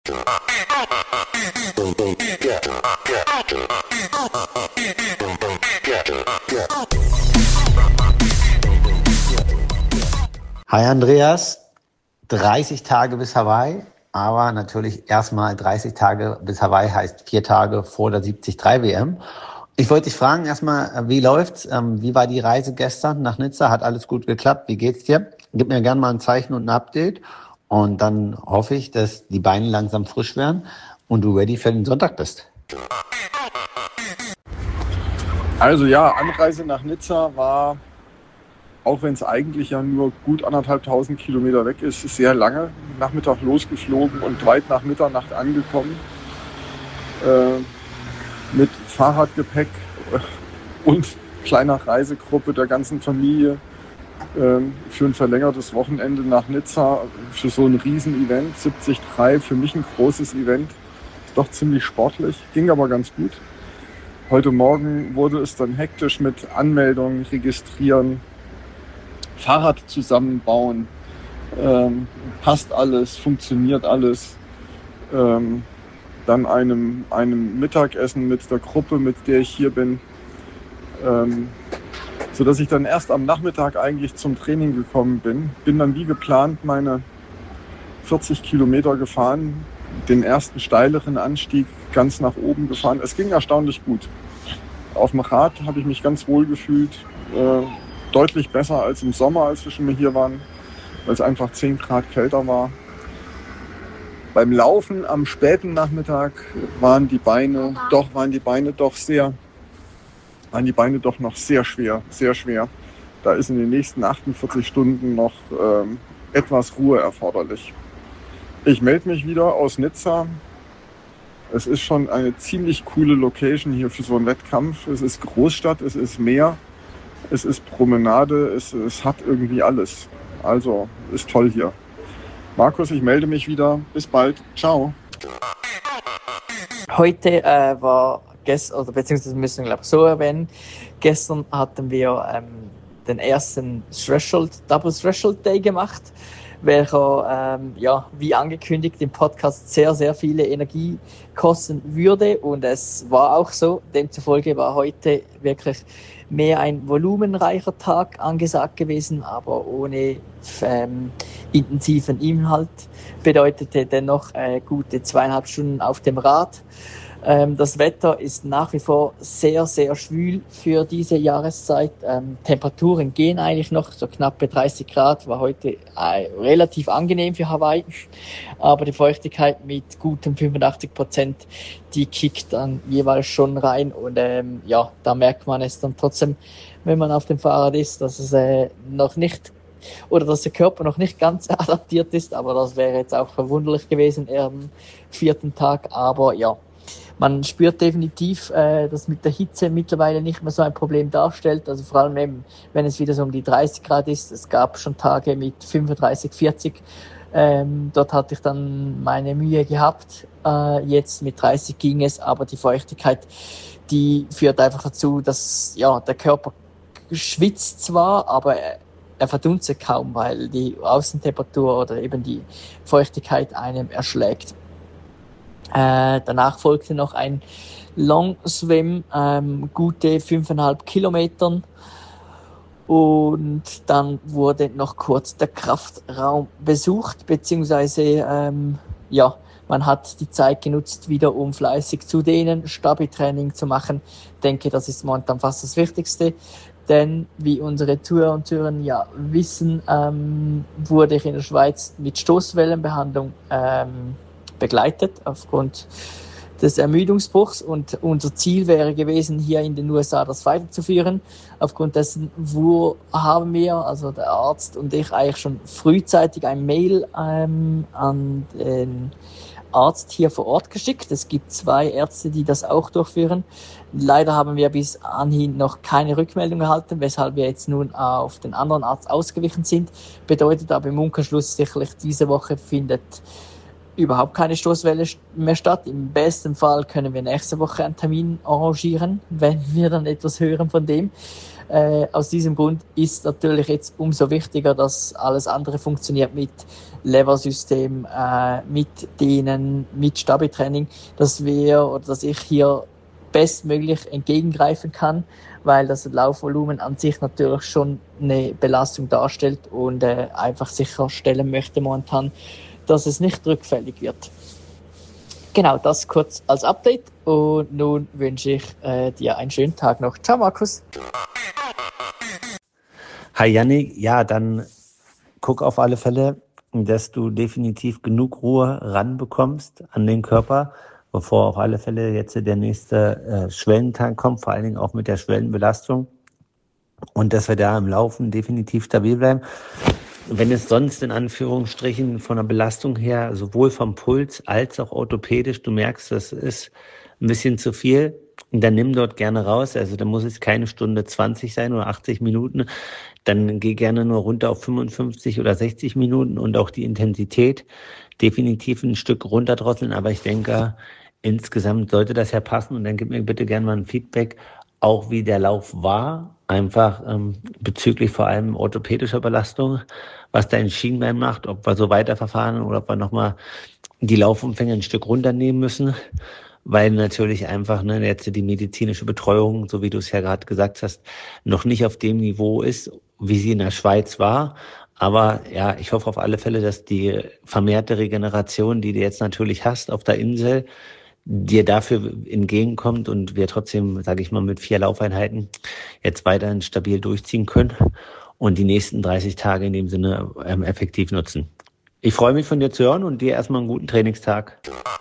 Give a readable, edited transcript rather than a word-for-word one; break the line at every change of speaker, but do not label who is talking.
Hi Andreas, 30 Tage bis Hawaii, aber natürlich erstmal 30 Tage bis Hawaii heißt 4 Tage vor der 73 WM. Ich wollte dich fragen erstmal, wie läuft's? Wie war die Reise gestern nach Nizza? Hat alles gut geklappt? Wie geht's dir? Gib mir gerne mal ein Zeichen und ein Update und dann hoffe ich, dass die Beine langsam frisch werden und du ready für den Sonntag bist.
Also ja, Anreise nach Nizza war, auch wenn es eigentlich ja nur gut 1.500 Kilometer weg ist, sehr lange. Nachmittag losgeflogen und weit nach Mitternacht angekommen. Mit Fahrradgepäck und kleiner Reisegruppe der ganzen Familie für ein verlängertes Wochenende nach Nizza für so ein Riesen-Event, 73, für mich ein großes Event. Ist doch ziemlich sportlich, ging aber ganz gut. Heute Morgen wurde es dann hektisch mit Anmeldungen, Registrieren, Fahrrad zusammenbauen, passt alles, funktioniert alles. Dann einem Mittagessen mit der Gruppe, mit der ich hier bin, sodass ich dann erst am Nachmittag eigentlich zum Training gekommen bin. Bin dann wie geplant meine 40 Kilometer gefahren, den ersten steileren Anstieg ganz nach oben gefahren. Es ging erstaunlich gut. Auf dem Rad habe ich mich ganz wohl gefühlt, deutlich besser als im Sommer, als wir schon mal hier waren, weil es einfach 10 Grad kälter war. Beim Laufen am späten Nachmittag waren die Beine doch noch sehr schwer, sehr schwer. Da ist in den nächsten 48 Stunden noch etwas Ruhe erforderlich. Ich melde mich wieder aus Nizza. Es ist schon eine ziemlich coole Location hier für so einen Wettkampf. Es ist Großstadt, es ist Meer, es ist Promenade, es hat irgendwie alles. Also ist toll hier. Markus, ich melde mich wieder. Bis bald. Ciao.
Heute war gestern, oder beziehungsweise müssen wir glaube ich so erwähnen, gestern hatten wir den ersten Double Threshold Day gemacht, welcher, wie angekündigt im Podcast sehr, sehr viele Energie kosten würde. Und es war auch so. Demzufolge war heute wirklich mehr ein volumenreicher Tag angesagt gewesen, aber ohne intensiven Inhalt. Bedeutete dennoch gute 2,5 Stunden auf dem Rad. Das Wetter ist nach wie vor sehr, sehr schwül für diese Jahreszeit. Temperaturen gehen eigentlich noch, so knappe 30 Grad, war heute relativ angenehm für Hawaii. Aber die Feuchtigkeit mit gutem 85%, die kickt dann jeweils schon rein. Und da merkt man es dann trotzdem, wenn man auf dem Fahrrad ist, dass es noch nicht, oder dass der Körper noch nicht ganz adaptiert ist. Aber das wäre jetzt auch verwunderlich gewesen am 4. Tag. Aber ja, man spürt definitiv, dass mit der Hitze mittlerweile nicht mehr so ein Problem darstellt. Also vor allem eben, wenn es wieder so um die 30 Grad ist. Es gab schon Tage mit 35, 40. Dort hatte ich dann meine Mühe gehabt. Jetzt mit 30 ging es, aber die Feuchtigkeit, die führt einfach dazu, dass der Körper schwitzt zwar, aber er verdunstet kaum, weil die Außentemperatur oder eben die Feuchtigkeit einem erschlägt. Danach folgte noch ein Long Swim, gute 5,5 Kilometern. Und dann wurde noch kurz der Kraftraum besucht, beziehungsweise man hat die Zeit genutzt, wieder um fleißig zu dehnen, Stabi-Training zu machen. Ich denke, das ist momentan fast das Wichtigste. Denn wie unsere Zuhörer und Zuhörerinnen ja wissen, wurde ich in der Schweiz mit Stoßwellenbehandlung begleitet aufgrund des Ermüdungsbruchs, und unser Ziel wäre gewesen, hier in den USA das weiterzuführen. Aufgrund dessen haben wir, also der Arzt und ich, eigentlich schon frühzeitig ein Mail an den Arzt hier vor Ort geschickt. Es gibt 2 Ärzte, die das auch durchführen. Leider haben wir bis anhin noch keine Rückmeldung erhalten, weshalb wir jetzt nun auf den anderen Arzt ausgewichen sind. Bedeutet aber im Umkehrschluss sicherlich, diese Woche findet überhaupt keine Stoßwelle mehr statt. Im besten Fall können wir nächste Woche einen Termin arrangieren, wenn wir dann etwas hören von dem. Aus diesem Grund ist natürlich jetzt umso wichtiger, dass alles andere funktioniert mit Leversystem, mit Dehnen, mit Stabi-Training, dass ich hier bestmöglich entgegengreifen kann, weil das Laufvolumen an sich natürlich schon eine Belastung darstellt und einfach sicherstellen möchte momentan, dass es nicht rückfällig wird. Genau, das kurz als Update und nun wünsche ich dir einen schönen Tag noch. Ciao Markus.
Hi Yannick, ja, dann guck auf alle Fälle, dass du definitiv genug Ruhe ranbekommst an den Körper, bevor auf alle Fälle jetzt der nächste Schwellentag kommt, vor allen Dingen auch mit der Schwellenbelastung, und dass wir da im Laufen definitiv stabil bleiben. Wenn es sonst in Anführungsstrichen von der Belastung her, sowohl vom Puls als auch orthopädisch, du merkst, das ist ein bisschen zu viel, dann nimm dort gerne raus. Also da muss es keine Stunde 20 sein oder 80 Minuten. Dann geh gerne nur runter auf 55 oder 60 Minuten und auch die Intensität definitiv ein Stück runterdrosseln. Aber ich denke, insgesamt sollte das ja passen. Und dann gib mir bitte gerne mal ein Feedback, auch wie der Lauf war. Einfach bezüglich vor allem orthopädischer Belastung, was dein Schienbein macht, ob wir so weiterverfahren oder ob wir nochmal die Laufumfänge ein Stück runternehmen müssen, weil natürlich einfach jetzt die medizinische Betreuung, so wie du es ja gerade gesagt hast, noch nicht auf dem Niveau ist, wie sie in der Schweiz war. Aber ja, ich hoffe auf alle Fälle, dass die vermehrte Regeneration, die du jetzt natürlich hast auf der Insel, dir dafür entgegenkommt und wir trotzdem, sage ich mal, mit 4 Laufeinheiten jetzt weiterhin stabil durchziehen können und die nächsten 30 Tage in dem Sinne effektiv nutzen. Ich freue mich von dir zu hören und dir erstmal einen guten Trainingstag.